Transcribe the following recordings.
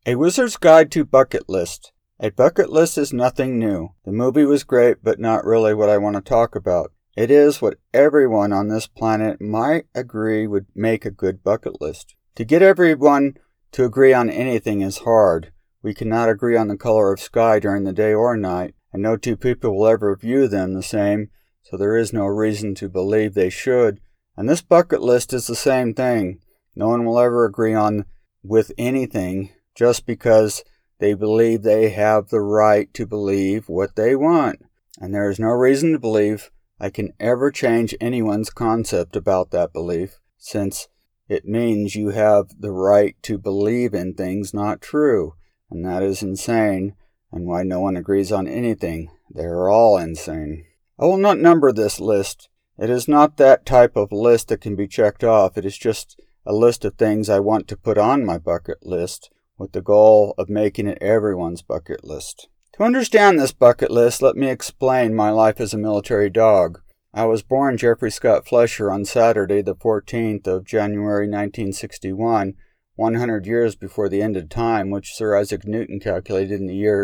A Wizard's Guide to Bucket List. A bucket list is nothing new. The movie was great, but not really what I want to talk about. It is what everyone on this planet might agree would make a good bucket list. To get everyone to agree on anything is hard. We cannot agree on the color of sky during the day or night, and no two people will ever view them the same, so there is no reason to believe they should. And this bucket list is the same thing. No one will ever agree on with anything just because they believe they have the right to believe what they want. And there is no reason to believe I can ever change anyone's concept about that belief, since it means you have the right to believe in things not true. And that is insane, and why no one agrees on anything. They are all insane. I will not number this list. It is not that type of list that can be checked off. It is just a list of things I want to put on my bucket list, with the goal of making it everyone's bucket list. To understand this bucket list, let me explain my life as a military dog. I was born Jeffrey Scott Flesher on Saturday, the 14th of January 1961, 100 years before the end of time, which Sir Isaac Newton calculated in the year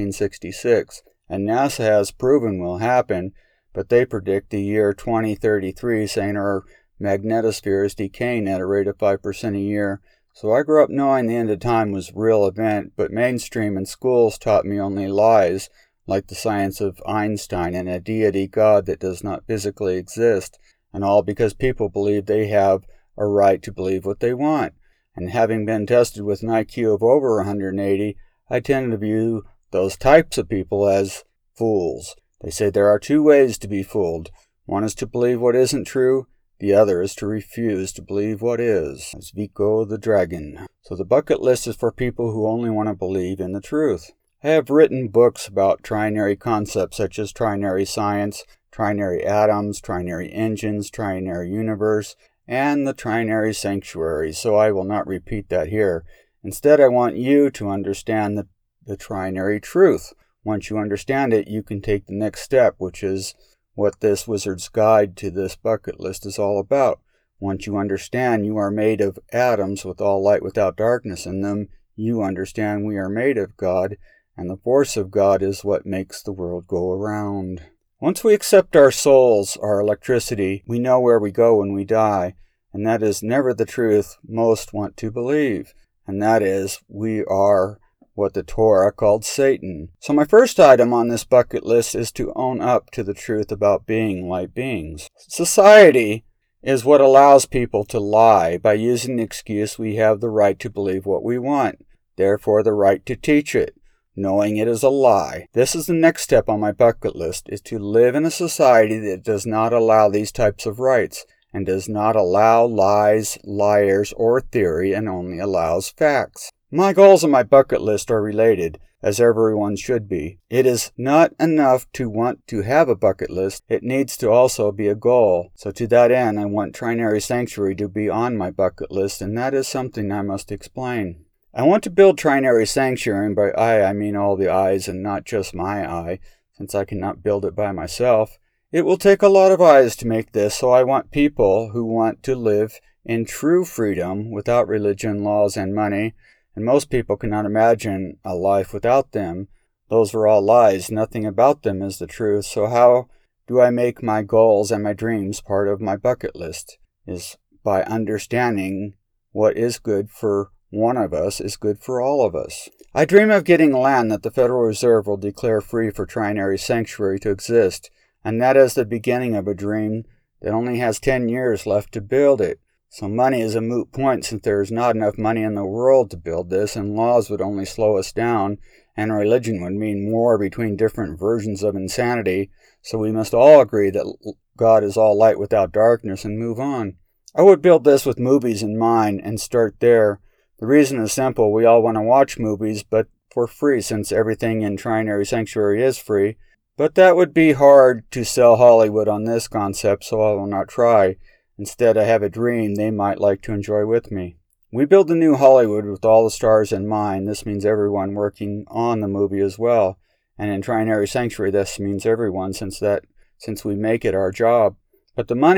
1666, and NASA has proven will happen, but they predict the year 2033, saying our magnetosphere is decaying at a rate of 5% a year. So I grew up knowing the end of time was a real event, but mainstream and schools taught me only lies, like the science of Einstein and a deity God that does not physically exist, and all because people believe they have a right to believe what they want. And having been tested with an IQ of over 180, I tend to view those types of people as fools. They say there are two ways to be fooled. One is to believe what isn't true. The other is to refuse to believe what is, as Vico the dragon. So the bucket list is for people who only want to believe in the truth. I have written books about trinary concepts such as trinary science, trinary atoms, trinary engines, trinary universe, and the trinary sanctuary, so I will not repeat that here. Instead, I want you to understand the trinary truth. Once you understand it, you can take the next step, which is what this wizard's guide to this bucket list is all about. Once you understand you are made of atoms with all light without darkness in them, you understand we are made of God, and the force of God is what makes the world go around. Once we accept our souls, our electricity, we know where we go when we die, and that is never the truth most want to believe, and that is we are what the Torah called Satan. So my first item on this bucket list is to own up to the truth about being light beings. Society is what allows people to lie by using the excuse we have the right to believe what we want, therefore the right to teach it, knowing it is a lie. This is the next step on my bucket list, is to live in a society that does not allow these types of rights, and does not allow lies, liars, or theory, and only allows facts. My goals on my bucket list are related, as everyone should be. It is not enough to want to have a bucket list, it needs to also be a goal. So to that end, I want Trinary Sanctuary to be on my bucket list, and that is something I must explain. I want to build Trinary Sanctuary, and by I mean all the eyes and not just my eye, since I cannot build it by myself. It will take a lot of eyes to make this, so I want people who want to live in true freedom without religion, laws, and money. And most people cannot imagine a life without them. Those are all lies. Nothing about them is the truth. So how do I make my goals and my dreams part of my bucket list? Is by understanding what is good for one of us is good for all of us. I dream of getting land that the Federal Reserve will declare free for Trinary Sanctuary to exist, and that is the beginning of a dream that only has 10 years left to build it. So money is a moot point since there is not enough money in the world to build this, and laws would only slow us down, and religion would mean war between different versions of insanity, so we must all agree that God is all light without darkness and move on. I would build this with movies in mind and start there. The reason is simple, we all want to watch movies, but for free since everything in Trinary Sanctuary is free. But that would be hard to sell Hollywood on this concept, so I will not try. Instead, I have a dream they might like to enjoy with me. We build a new Hollywood with all the stars in mind. This means everyone working on the movie as well. And in Trinary Sanctuary, this means everyone, since we make it our job. But the money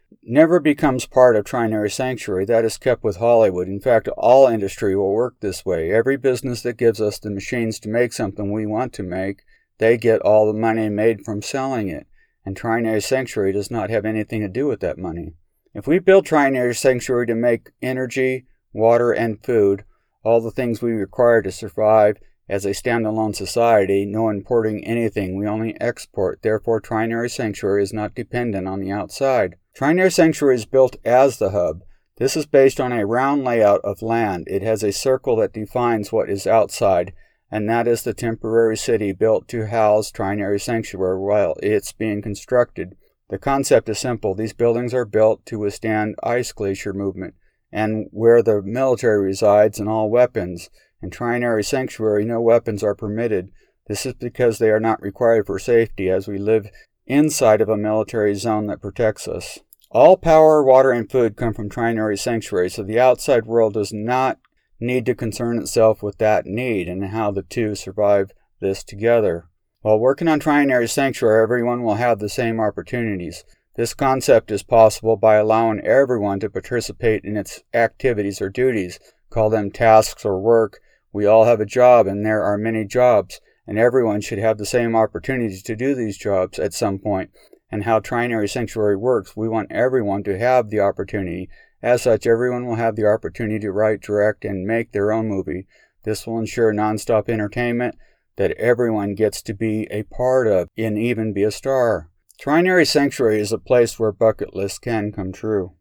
never becomes part of Trinary Sanctuary. That is kept with Hollywood. In fact, all industry will work this way. Every business that gives us the machines to make something we want to make, they get all the money made from selling it. And Trinary Sanctuary does not have anything to do with that money. If we build Trinary Sanctuary to make energy, water, and food, all the things we require to survive as a standalone society, no importing anything, we only export. Therefore, Trinary Sanctuary is not dependent on the outside. Trinary Sanctuary is built as the hub. This is based on a round layout of land. It has a circle that defines what is outside, and that is the temporary city built to house Trinary Sanctuary while it's being constructed. The concept is simple. These buildings are built to withstand ice glacier movement, and where the military resides and all weapons. In Trinary Sanctuary, no weapons are permitted. This is because they are not required for safety, as we live inside of a military zone that protects us. All power, water, and food come from Trinary Sanctuary, so the outside world does not need to concern itself with that need and how the two survive this together. While working on Trinary Sanctuary, everyone will have the same opportunities. This concept is possible by allowing everyone to participate in its activities or duties. Call them tasks or work. We all have a job, and there are many jobs, and everyone should have the same opportunities to do these jobs at some point. And how Trinary Sanctuary works, we want everyone to have the opportunity. As such, everyone will have the opportunity to write, direct, and make their own movie. This will ensure nonstop entertainment that everyone gets to be a part of and even be a star. Trinary Sanctuary is a place where bucket lists can come true.